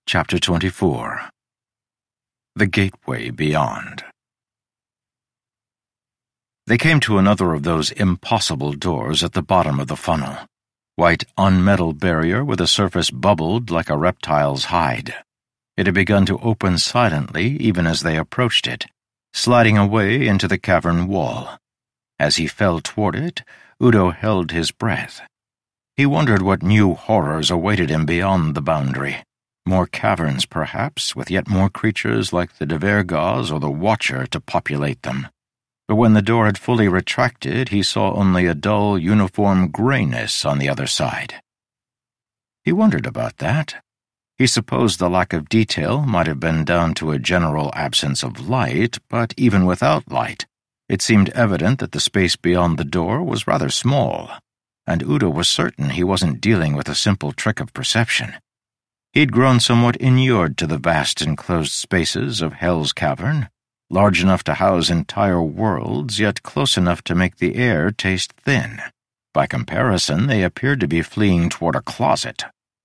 Chapter 24. The Gateway Beyond. They came to another of those impossible doors at the bottom of the funnel. White unmetal barrier with a surface bubbled like a reptile's hide. It had begun to open silently even as they approached it, sliding away into the cavern wall. As he fell toward it, Udo held his breath. He wondered what new horrors awaited him beyond the boundary. More caverns, perhaps, with yet more creatures like the Devergaz or the Watcher to populate them. But when the door had fully retracted, he saw only a dull, uniform grayness on the other side. He wondered about that. He supposed the lack of detail might have been down to a general absence of light, but even without light, it seemed evident that the space beyond the door was rather small, and Udo was certain he wasn't dealing with a simple trick of perception. He'd grown somewhat inured to the vast enclosed spaces of Hell's Cavern, large enough to house entire worlds, yet close enough to make the air taste thin. By comparison, they appeared to be fleeing toward a closet.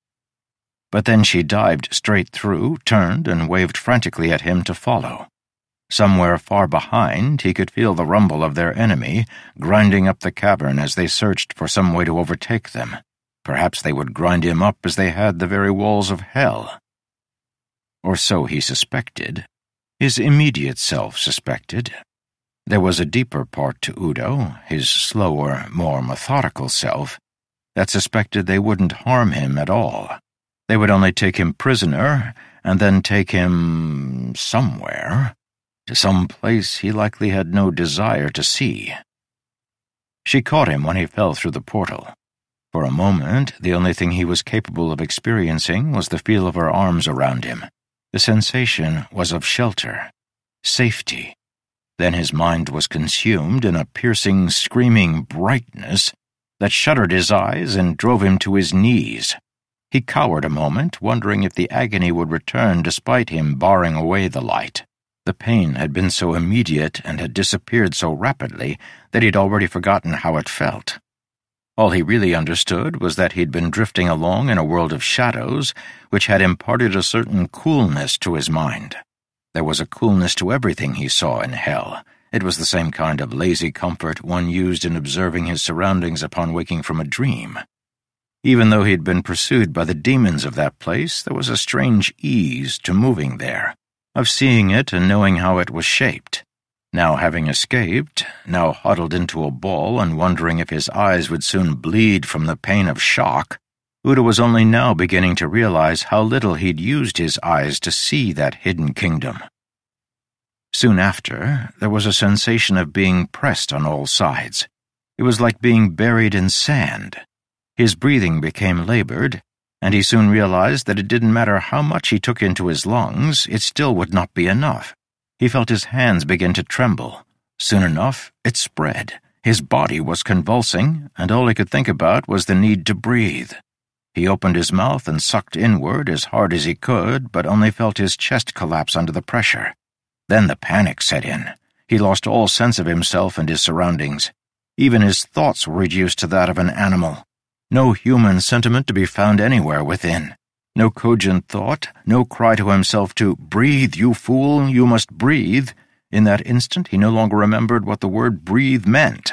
But then she dived straight through, turned, and waved frantically at him to follow. Somewhere far behind, he could feel the rumble of their enemy, grinding up the cavern as they searched for some way to overtake them. Perhaps they would grind him up as they had the very walls of hell. Or so he suspected. His immediate self suspected. There was a deeper part to Udo, his slower, more methodical self, that suspected they wouldn't harm him at all. They would only take him prisoner, and then take him somewhere, to some place he likely had no desire to see. She caught him when he fell through the portal. For a moment, the only thing he was capable of experiencing was the feel of her arms around him. The sensation was of shelter, safety. Then his mind was consumed in a piercing, screaming brightness that shuttered his eyes and drove him to his knees. He cowered a moment, wondering if the agony would return despite him barring away the light. The pain had been so immediate and had disappeared so rapidly that he'd already forgotten how it felt. All he really understood was that he'd been drifting along in a world of shadows which had imparted a certain coolness to his mind. There was a coolness to everything he saw in hell. It was the same kind of lazy comfort one used in observing his surroundings upon waking from a dream. Even though he'd been pursued by the demons of that place, there was a strange ease to moving there, of seeing it and knowing how it was shaped. Now having escaped, now huddled into a ball and wondering if his eyes would soon bleed from the pain of shock, Udo was only now beginning to realize how little he'd used his eyes to see that hidden kingdom. Soon after, there was a sensation of being pressed on all sides. It was like being buried in sand. His breathing became labored, and he soon realized that it didn't matter how much he took into his lungs, it still would not be enough. He felt his hands begin to tremble. Soon enough, it spread. His body was convulsing, and all he could think about was the need to breathe. He opened his mouth and sucked inward as hard as he could, but only felt his chest collapse under the pressure. Then the panic set in. He lost all sense of himself and his surroundings. Even his thoughts were reduced to that of an animal. No human sentiment to be found anywhere within. No cogent thought, no cry to himself to, "Breathe, you fool, you must breathe." In that instant he no longer remembered what the word breathe meant.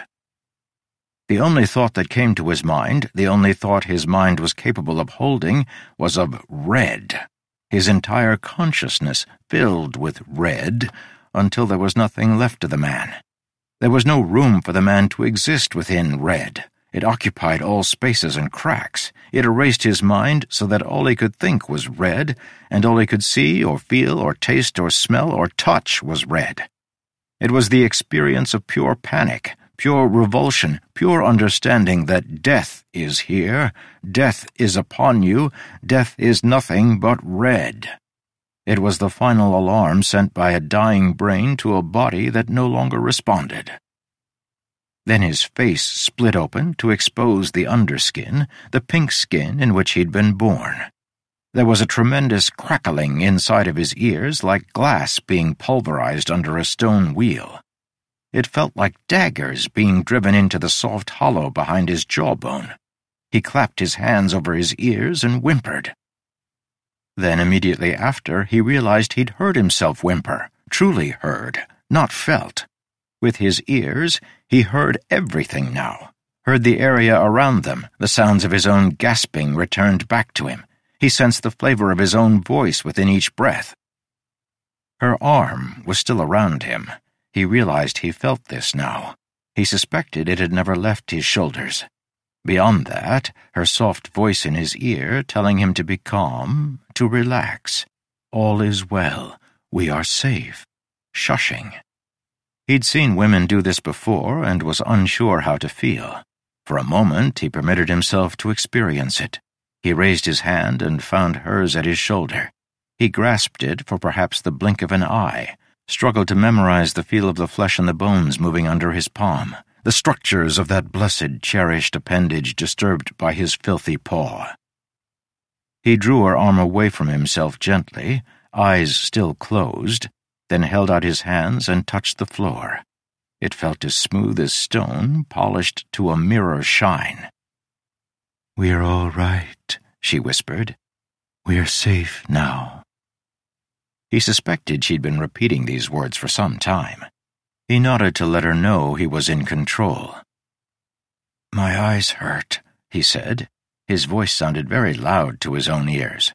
The only thought that came to his mind, the only thought his mind was capable of holding, was of red. His entire consciousness filled with red, until there was nothing left of the man. There was no room for the man to exist within red. It occupied all spaces and cracks. It erased his mind so that all he could think was red, and all he could see or feel or taste or smell or touch was red. It was the experience of pure panic, pure revulsion, pure understanding that death is here, death is upon you, death is nothing but red. It was the final alarm sent by a dying brain to a body that no longer responded. Then his face split open to expose the underskin, the pink skin in which he'd been born. There was a tremendous crackling inside of his ears like glass being pulverized under a stone wheel. It felt like daggers being driven into the soft hollow behind his jawbone. He clapped his hands over his ears and whimpered. Then immediately after, he realized he'd heard himself whimper, truly heard, not felt. With his ears, he heard everything now, heard the area around them, the sounds of his own gasping returned back to him. He sensed the flavor of his own voice within each breath. Her arm was still around him. He realized he felt this now. He suspected it had never left his shoulders. Beyond that, her soft voice in his ear telling him to be calm, to relax. All is well. We are safe. Shushing. He'd seen women do this before and was unsure how to feel. For a moment, he permitted himself to experience it. He raised his hand and found hers at his shoulder. He grasped it for perhaps the blink of an eye, struggled to memorize the feel of the flesh and the bones moving under his palm, the structures of that blessed, cherished appendage disturbed by his filthy paw. He drew her arm away from himself gently, eyes still closed, then held out his hands and touched the floor. It felt as smooth as stone, polished to a mirror shine. "We're all right," she whispered. "We're safe now." He suspected she'd been repeating these words for some time. He nodded to let her know he was in control. "My eyes hurt," he said. His voice sounded very loud to his own ears.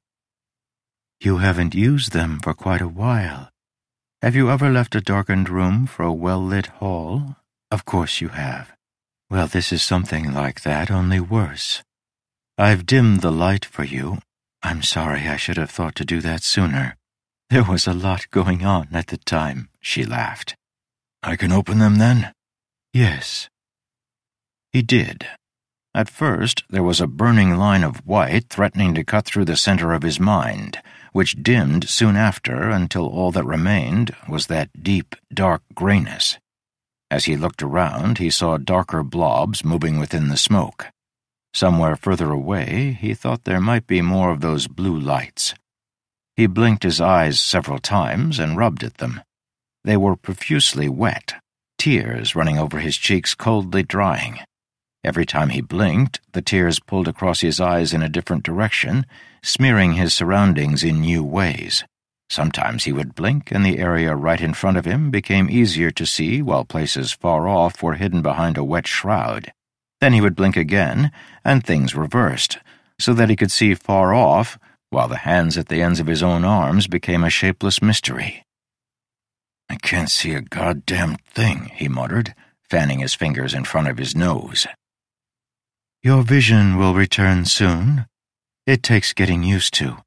"You haven't used them for quite a while. Have you ever left a darkened room for a well-lit hall? Of course you have. Well, this is something like that, only worse. I've dimmed the light for you. I'm sorry, I should have thought to do that sooner. There was a lot going on at the time," she laughed. "I can open them then?" "Yes." He did. At first, there was a burning line of white threatening to cut through the center of his mind, which dimmed soon after until all that remained was that deep, dark grayness. As he looked around, he saw darker blobs moving within the smoke. Somewhere further away, he thought there might be more of those blue lights. He blinked his eyes several times and rubbed at them. They were profusely wet, tears running over his cheeks coldly drying. Every time he blinked, the tears pulled across his eyes in a different direction, smearing his surroundings in new ways. Sometimes he would blink and the area right in front of him became easier to see while places far off were hidden behind a wet shroud. Then he would blink again, and things reversed, so that he could see far off, while the hands at the ends of his own arms became a shapeless mystery. "I can't see a goddamn thing," he muttered, fanning his fingers in front of his nose. "Your vision will return soon. It takes getting used to."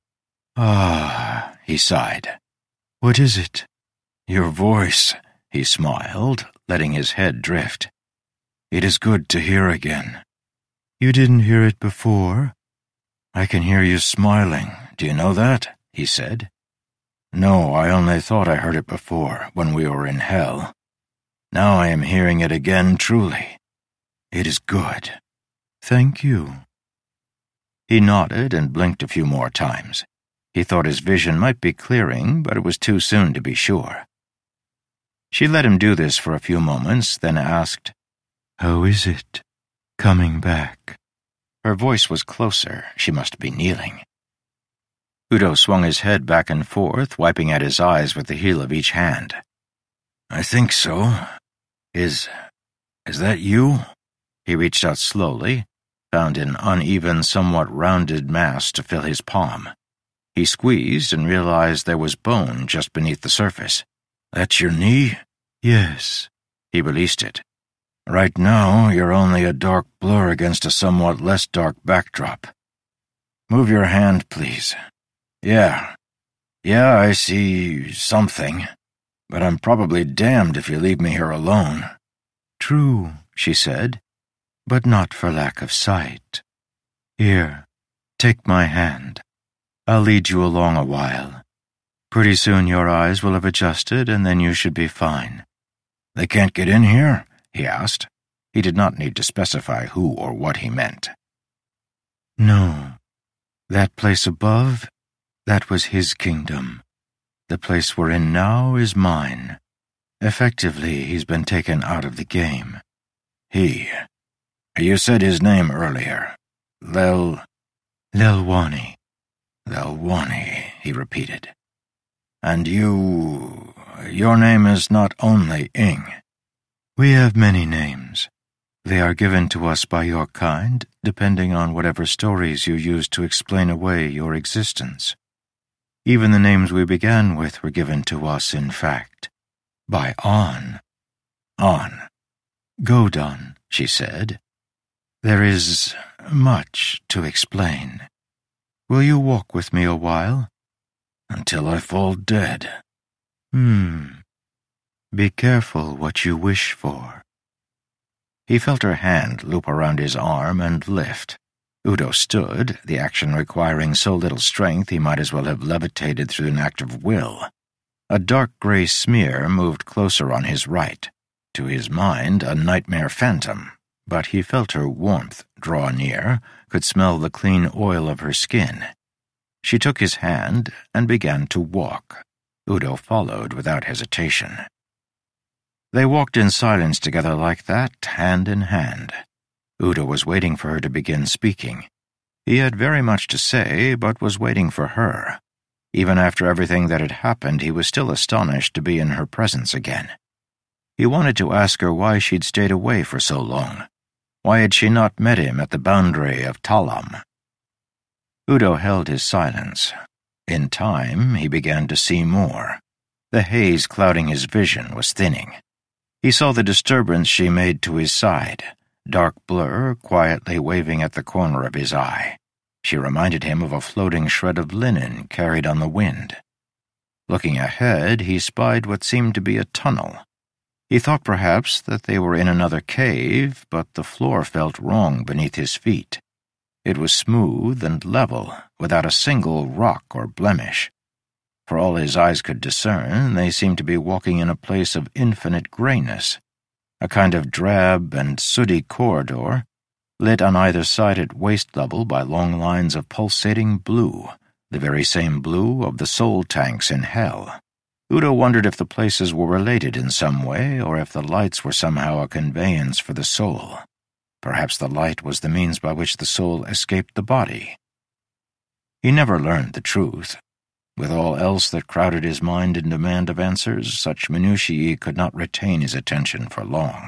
"Ah," he sighed. "What is it?" "Your voice," he smiled, letting his head drift. "It is good to hear again." "You didn't hear it before?" "I can hear you smiling. Do you know that?" he said. "No, I only thought I heard it before, when we were in hell. Now I am hearing it again truly. It is good." "Thank you." He nodded and blinked a few more times. He thought his vision might be clearing, but it was too soon to be sure. She let him do this for a few moments, then asked, "How is it, coming back?" Her voice was closer. She must be kneeling. Udo swung his head back and forth, wiping at his eyes with the heel of each hand. "I think so. Is that you?" He reached out slowly, found an uneven, somewhat rounded mass to fill his palm. He squeezed and realized there was bone just beneath the surface. "That's your knee?" "Yes." He released it. "Right now, you're only a dark blur against a somewhat less dark backdrop. Move your hand, please. Yeah, I see something, but I'm probably damned if you leave me here alone." "True," she said, "but not for lack of sight. Here, take my hand. I'll lead you along a while. Pretty soon your eyes will have adjusted, and then you should be fine." "They can't get in here?" he asked. He did not need to specify who or what he meant. "No. That place above, that was his kingdom. The place we're in now is mine. Effectively, he's been taken out of the game." "He? You said his name earlier. Lelwani." "Lelwani." he repeated. And your name is not only Ing. We have many names. They are given to us by your kind, depending on whatever stories you use to explain away your existence. Even the names we began with were given to us, in fact, by On. On. Godon, she said. There is much to explain. Will you walk with me a while? Until I fall dead. Be careful what you wish for. He felt her hand loop around his arm and lift. Udo stood, the action requiring so little strength he might as well have levitated through an act of will. A dark gray smear moved closer on his right. To his mind, a nightmare phantom, but he felt her warmth draw near, could smell the clean oil of her skin. She took his hand and began to walk. Udo followed without hesitation. They walked in silence together like that, hand in hand. Udo was waiting for her to begin speaking. He had very much to say, but was waiting for her. Even after everything that had happened, he was still astonished to be in her presence again. He wanted to ask her why she'd stayed away for so long. Why had she not met him at the boundary of Talam? Udo held his silence. In time, he began to see more. The haze clouding his vision was thinning. He saw the disturbance she made to his side, dark blur quietly waving at the corner of his eye. She reminded him of a floating shred of linen carried on the wind. Looking ahead, he spied what seemed to be a tunnel. He thought perhaps that they were in another cave, but the floor felt wrong beneath his feet. It was smooth and level, without a single rock or blemish. For all his eyes could discern, they seemed to be walking in a place of infinite grayness, a kind of drab and sooty corridor, lit on either side at waist level by long lines of pulsating blue, the very same blue of the soul tanks in hell. Udo wondered if the places were related in some way, or if the lights were somehow a conveyance for the soul. Perhaps the light was the means by which the soul escaped the body. He never learned the truth. With all else that crowded his mind in demand of answers, such minutiae could not retain his attention for long.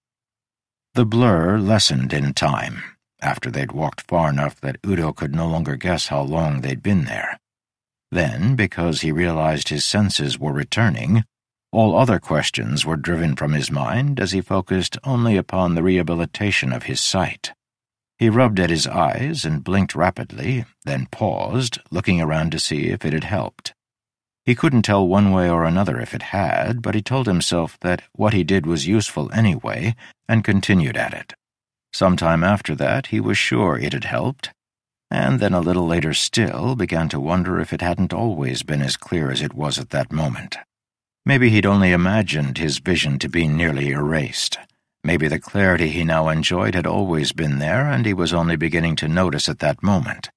The blur lessened in time, after they'd walked far enough that Udo could no longer guess how long they'd been there. Then, because he realized his senses were returning, all other questions were driven from his mind as he focused only upon the rehabilitation of his sight. He rubbed at his eyes and blinked rapidly, then paused, looking around to see if it had helped. He couldn't tell one way or another if it had, but he told himself that what he did was useful anyway, and continued at it. Sometime after that, he was sure it had helped, and then a little later still began to wonder if it hadn't always been as clear as it was at that moment. Maybe he'd only imagined his vision to be nearly erased. Maybe the clarity he now enjoyed had always been there, and he was only beginning to notice at that moment.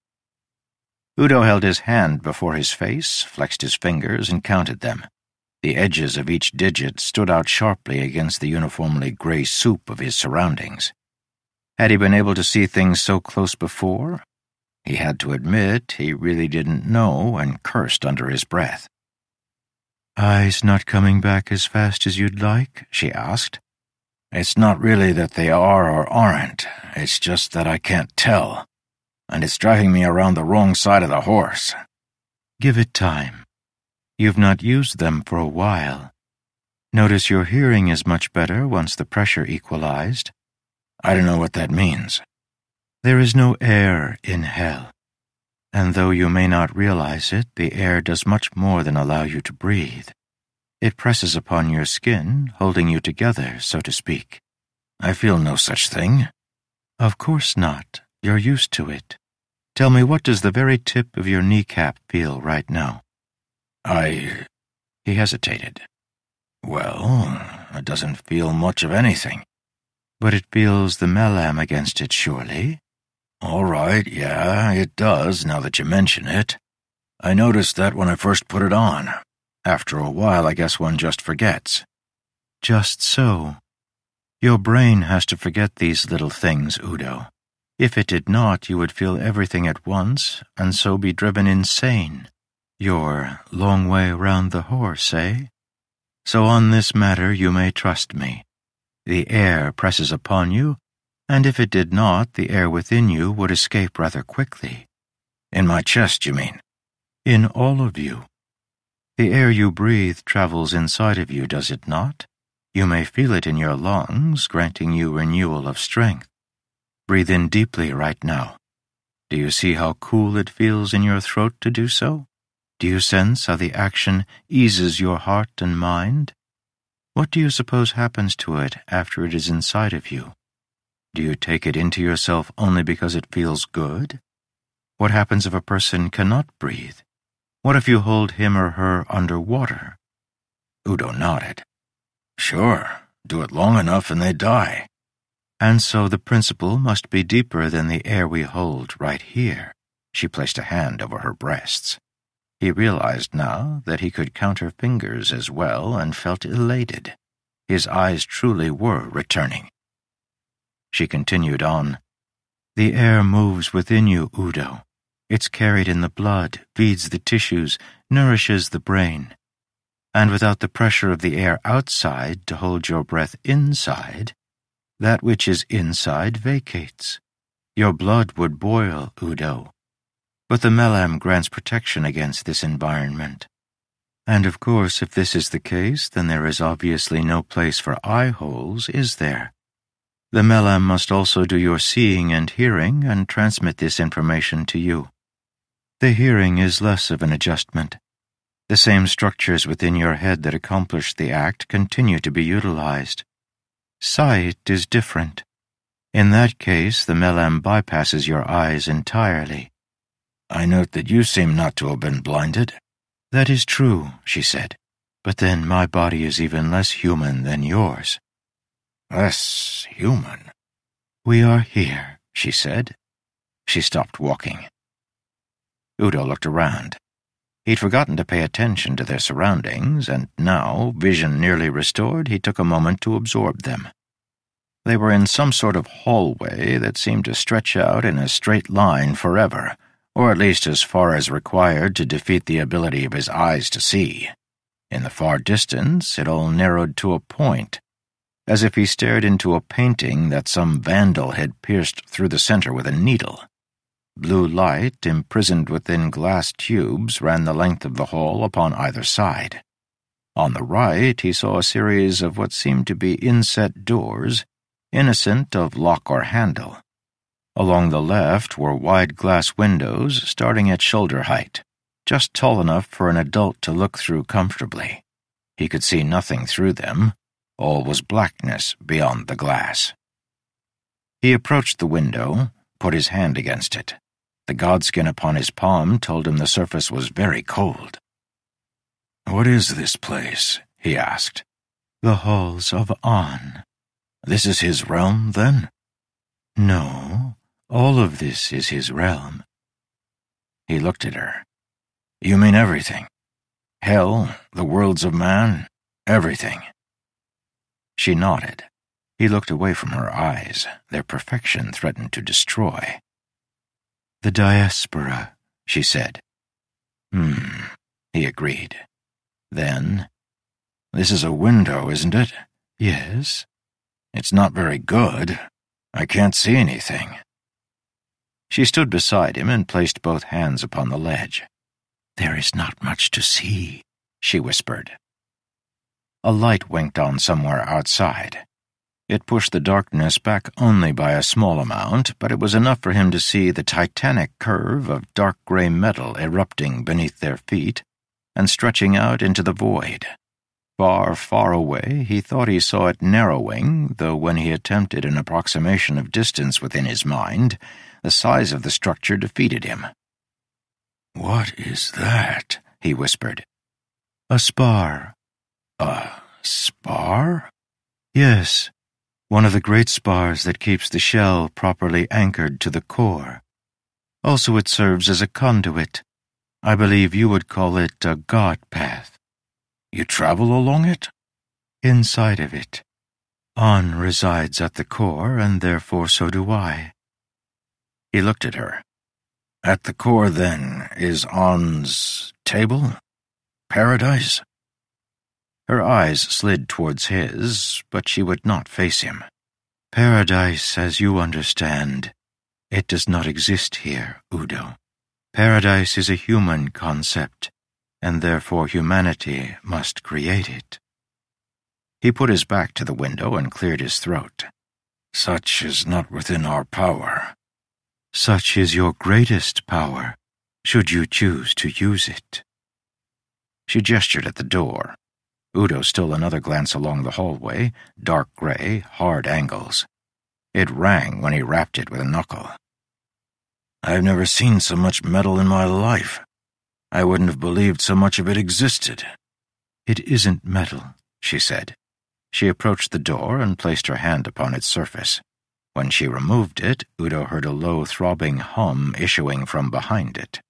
Udo held his hand before his face, flexed his fingers, and counted them. The edges of each digit stood out sharply against the uniformly gray soup of his surroundings. Had he been able to see things so close before? He had to admit he really didn't know, and cursed under his breath. "Eyes not coming back as fast as you'd like?" she asked. "It's not really that they are or aren't. It's just that I can't tell. And it's driving me around the wrong side of the horse." "Give it time. You've not used them for a while. Notice your hearing is much better once the pressure equalized." "I don't know what that means." "There is no air in hell. And though you may not realize it, the air does much more than allow you to breathe. It presses upon your skin, holding you together, so to speak." "I feel no such thing." "Of course not. You're used to it. Tell me, what does the very tip of your kneecap feel right now?" He hesitated. "Well, it doesn't feel much of anything." "But it feels the melam against it, surely?" "All right, yeah, it does, now that you mention it. I noticed that when I first put it on. After a while, I guess one just forgets." "Just so. Your brain has to forget these little things, Udo. If it did not, you would feel everything at once, and so be driven insane. Your long way round the horse, eh? So on this matter you may trust me. The air presses upon you, and if it did not, the air within you would escape rather quickly. In my chest, you mean? In all of you. The air you breathe travels inside of you, does it not? You may feel it in your lungs, granting you renewal of strength. Breathe in deeply right now. Do you see how cool it feels in your throat to do so? Do you sense how the action eases your heart and mind? What do you suppose happens to it after it is inside of you? Do you take it into yourself only because it feels good? What happens if a person cannot breathe? What if you hold him or her under water? Udo nodded. Sure, do it long enough and they die. And so the principle must be deeper than the air we hold right here. She placed a hand over her breasts. He realized now that he could count her fingers as well and felt elated. His eyes truly were returning. She continued on. The air moves within you, Udo. It's carried in the blood, feeds the tissues, nourishes the brain. And without the pressure of the air outside to hold your breath inside, that which is inside vacates. Your blood would boil, Udo. But the Melam grants protection against this environment. And of course, if this is the case, then there is obviously no place for eye holes, is there? The Melam must also do your seeing and hearing and transmit this information to you. The hearing is less of an adjustment. The same structures within your head that accomplished the act continue to be utilized. Sight is different. In that case, the Melam bypasses your eyes entirely. I note that you seem not to have been blinded. That is true, she said, but then my body is even less human than yours. Less human? We are here, she said. She stopped walking. Udo looked around. He'd forgotten to pay attention to their surroundings, and now, vision nearly restored, he took a moment to absorb them. They were in some sort of hallway that seemed to stretch out in a straight line forever, or at least as far as required to defeat the ability of his eyes to see. In the far distance, it all narrowed to a point, as if he stared into a painting that some vandal had pierced through the center with a needle. Blue light, imprisoned within glass tubes, ran the length of the hall upon either side. On the right, he saw a series of what seemed to be inset doors, innocent of lock or handle. Along the left were wide glass windows starting at shoulder height, just tall enough for an adult to look through comfortably. He could see nothing through them. All was blackness beyond the glass. He approached the window, put his hand against it. The godskin upon his palm told him the surface was very cold. "What is this place?" he asked. "The halls of On." "This is his realm, then?" "No, all of this is his realm." He looked at her. "You mean everything? Hell, the worlds of man, everything?" She nodded. He looked away from her eyes. Their perfection threatened to destroy. "The diaspora," she said. He agreed. Then, "This is a window, isn't it?" "Yes." "It's not very good. I can't see anything." She stood beside him and placed both hands upon the ledge. "There is not much to see," she whispered. A light winked on somewhere outside. It pushed the darkness back only by a small amount, but it was enough for him to see the titanic curve of dark gray metal erupting beneath their feet and stretching out into the void. Far, far away, he thought he saw it narrowing, though when he attempted an approximation of distance within his mind, the size of the structure defeated him. "What is that?" he whispered. "A spar." "A spar?" "Yes. One of the great spars that keeps the shell properly anchored to the core. Also it serves as a conduit. I believe you would call it a god path." "You travel along it?" "Inside of it. On resides at the core, and therefore so do I." He looked at her. "At the core, then, is On's table? Paradise? Her eyes slid towards his, but she would not face him. Paradise, as you understand, it does not exist here, Udo. Paradise is a human concept, and therefore humanity must create it. He put his back to the window and cleared his throat. Such is not within our power. Such is your greatest power, should you choose to use it. She gestured at the door. Udo stole another glance along the hallway, dark gray, hard angles. It rang when he rapped it with a knuckle. I've never seen so much metal in my life. I wouldn't have believed so much of it existed. It isn't metal, she said. She approached the door and placed her hand upon its surface. When she removed it, Udo heard a low throbbing hum issuing from behind it.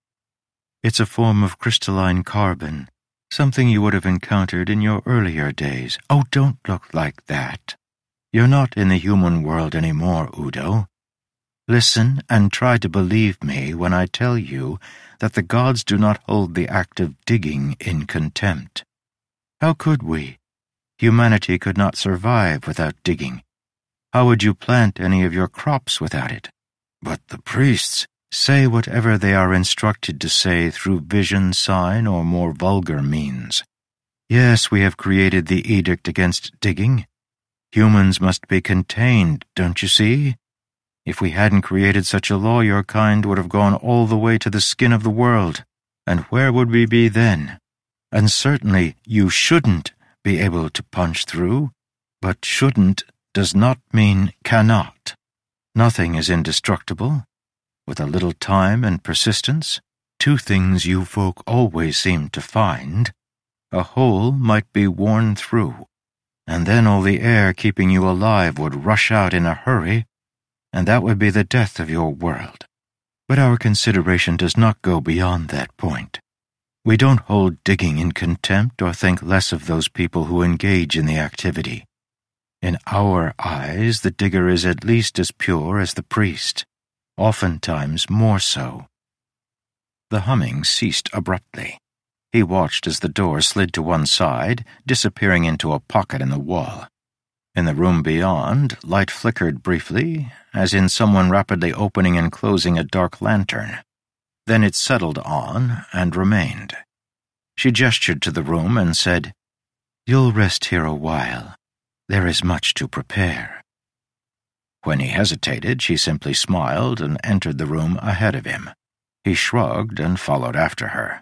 It's a form of crystalline carbon, something you would have encountered in your earlier days. Oh, don't look like that. You're not in the human world anymore, Udo. Listen and try to believe me when I tell you that the gods do not hold the act of digging in contempt. How could we? Humanity could not survive without digging. How would you plant any of your crops without it? But the priests say whatever they are instructed to say through vision, sign, or more vulgar means. Yes, we have created the edict against digging. Humans must be contained, don't you see? If we hadn't created such a law, your kind would have gone all the way to the skin of the world. And where would we be then? And certainly you shouldn't be able to punch through, but shouldn't does not mean cannot. Nothing is indestructible. With a little time and persistence, two things you folk always seem to find. A hole might be worn through, and then all the air keeping you alive would rush out in a hurry, and that would be the death of your world. But our consideration does not go beyond that point. We don't hold digging in contempt or think less of those people who engage in the activity. In our eyes, the digger is at least as pure as the priest, oftentimes more so. The humming ceased abruptly. He watched as the door slid to one side, disappearing into a pocket in the wall. In the room beyond, light flickered briefly, as in someone rapidly opening and closing a dark lantern. Then it settled on and remained. She gestured to the room and said, "You'll rest here a while. There is much to prepare." When he hesitated, she simply smiled and entered the room ahead of him. He shrugged and followed after her.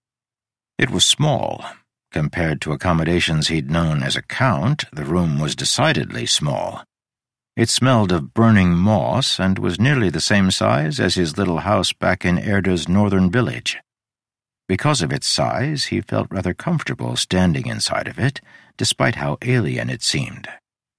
It was small. Compared to accommodations he'd known as a count, the room was decidedly small. It smelled of burning moss and was nearly the same size as his little house back in Erda's northern village. Because of its size, he felt rather comfortable standing inside of it, despite how alien it seemed.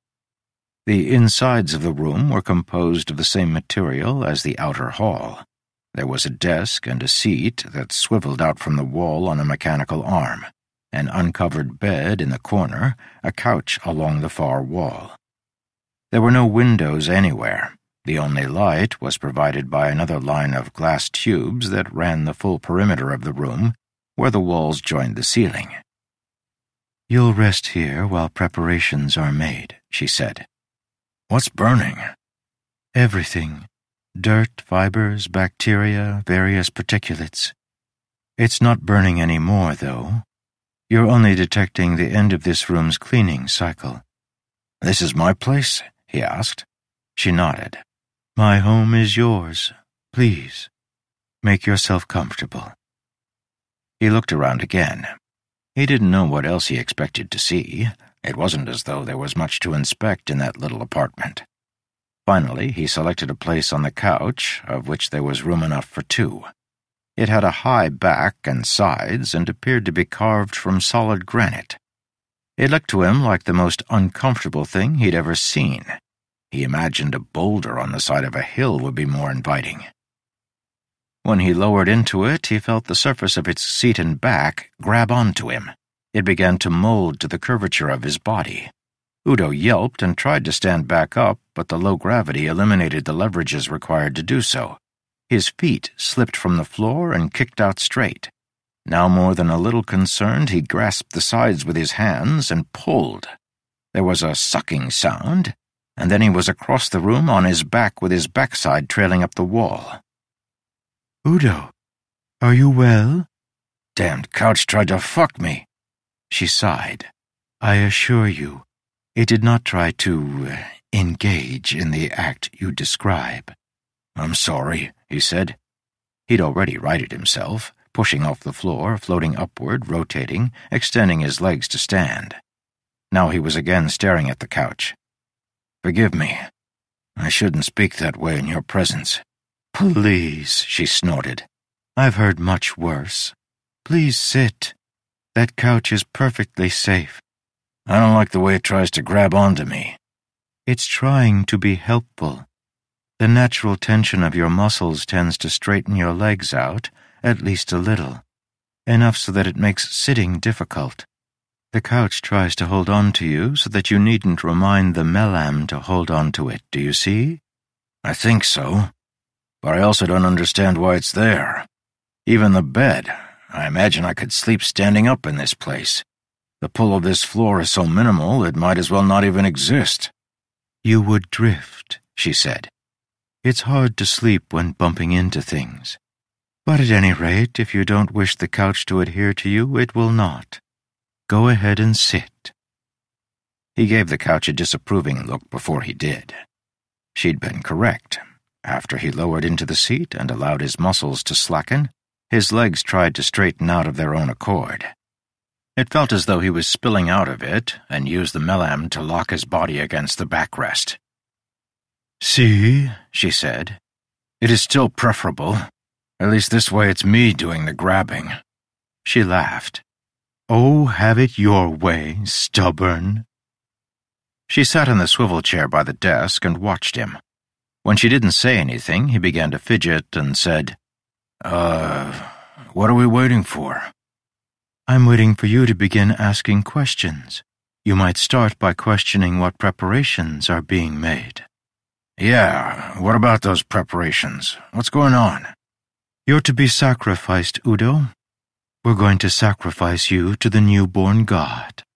The insides of the room were composed of the same material as the outer hall. There was a desk and a seat that swiveled out from the wall on a mechanical arm, an uncovered bed in the corner, a couch along the far wall. There were no windows anywhere. The only light was provided by another line of glass tubes that ran the full perimeter of the room, where the walls joined the ceiling. "You'll rest here while preparations are made," she said. "What's burning?" "Everything. Dirt, fibers, bacteria, various particulates. It's not burning any more, though. You're only detecting the end of this room's cleaning cycle." "This is my place?" he asked. She nodded. "My home is yours. Please, make yourself comfortable." He looked around again. He didn't know what else he expected to see. It wasn't as though there was much to inspect in that little apartment. Finally, he selected a place on the couch, of which there was room enough for two. It had a high back and sides and appeared to be carved from solid granite. It looked to him like the most uncomfortable thing he'd ever seen. He imagined a boulder on the side of a hill would be more inviting. When he lowered into it, he felt the surface of its seat and back grab onto him. It began to mold to the curvature of his body. Udo yelped and tried to stand back up, but the low gravity eliminated the leverages required to do so. His feet slipped from the floor and kicked out straight. Now more than a little concerned, he grasped the sides with his hands and pulled. There was a sucking sound, and then he was across the room on his back with his backside trailing up the wall. "Udo, are you well?" "Damned couch tried to fuck me," she sighed. "I assure you, it did not try to engage in the act you describe." "I'm sorry," he said. He'd already righted himself, pushing off the floor, floating upward, rotating, extending his legs to stand. Now he was again staring at the couch. "Forgive me. I shouldn't speak that way in your presence." "Please," she snorted. "I've heard much worse. Please sit. That couch is perfectly safe." "I don't like the way it tries to grab onto me." "It's trying to be helpful. The natural tension of your muscles tends to straighten your legs out, at least a little, enough so that it makes sitting difficult. The couch tries to hold on to you so that you needn't remind the Melam to hold on to it, do you see?" "I think so. But I also don't understand why it's there. Even the bed. I imagine I could sleep standing up in this place. The pull of this floor is so minimal it might as well not even exist." "You would drift," she said. "It's hard to sleep when bumping into things. But at any rate, if you don't wish the couch to adhere to you, it will not. Go ahead and sit." He gave the couch a disapproving look before he did. She'd been correct. After he lowered into the seat and allowed his muscles to slacken, his legs tried to straighten out of their own accord. It felt as though he was spilling out of it and used the Melam to lock his body against the backrest. "See," she said. "It is still preferable. At least this way it's me doing the grabbing." She laughed. "Oh, have it your way, stubborn." She sat in the swivel chair by the desk and watched him. When she didn't say anything, he began to fidget and said, What are we waiting for?" "I'm waiting for you to begin asking questions. You might start by questioning what preparations are being made." "Yeah, what about those preparations? What's going on?" "You're to be sacrificed, Udo. We're going to sacrifice you to the newborn god."